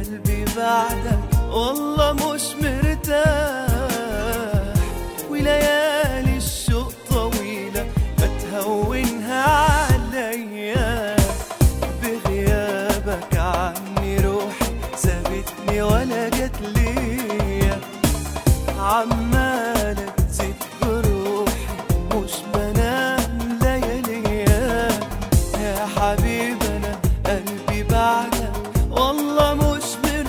قلبي بعدك والله مش مرتاح، وليالي الشوق طويلة بتهونها عليا، بغيابك عني روحي سابتني ولا جت ليا، عمالة تزيد بروحي مش بنام لياليا، يا حبيبي أنا قلبي بعدك والله مش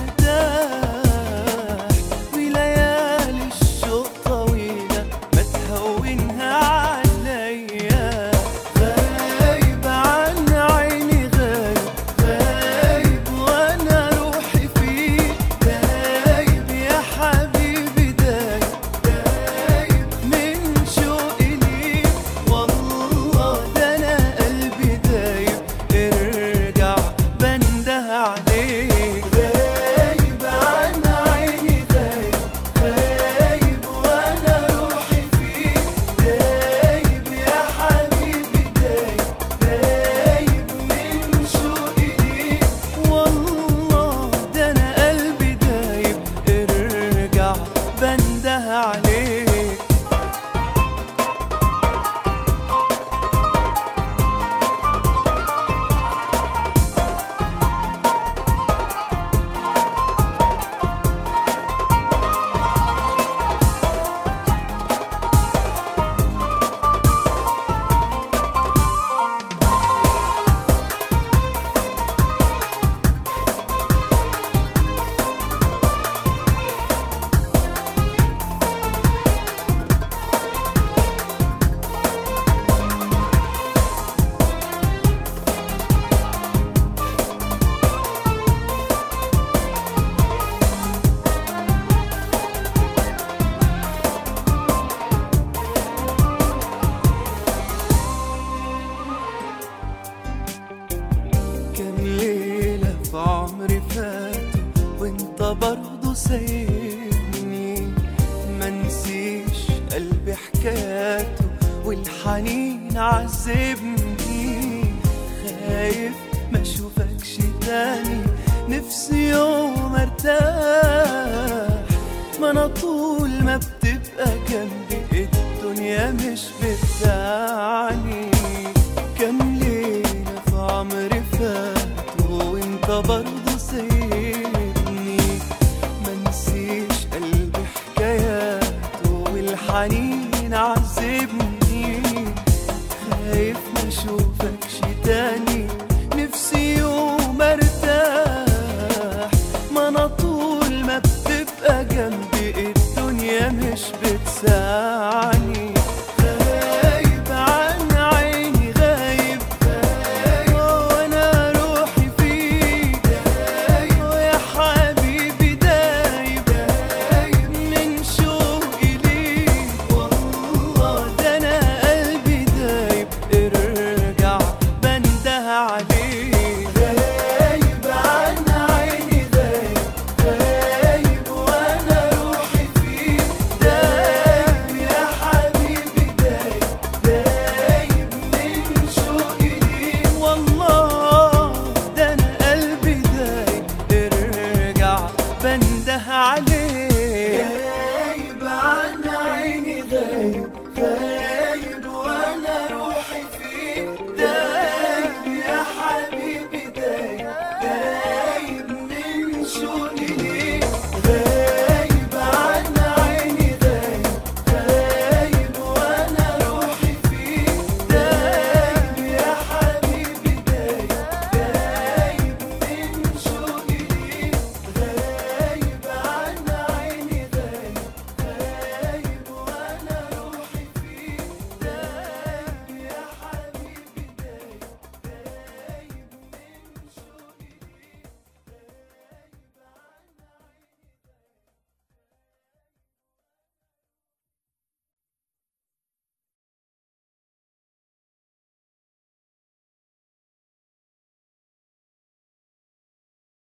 مرتاح، وليالي الشوق طويلة ما تهونها عليا، غايب عن عيني غايب وانا روحي فيك دايب، يا حبيبي دايب من شوقي ليك، والله ده انا قلبي دايب، ارجع بنده عليك، غايب عن عيني غايب وانا روحي فيك دايب، يا حبيبي دايب من شوقي ليك، والله ده انا قلبي دايب، ارجع بنده عليك. كام ليلة في عمري فاتوا وانت برضو سايبني، منسيش قلبي حكاياته والحنين عذبني، خايف ما اشوفكش تاني نفسي يوم ارتاح، ما انا طول ما بتبقى جنبي الدنيا مش بتاعي.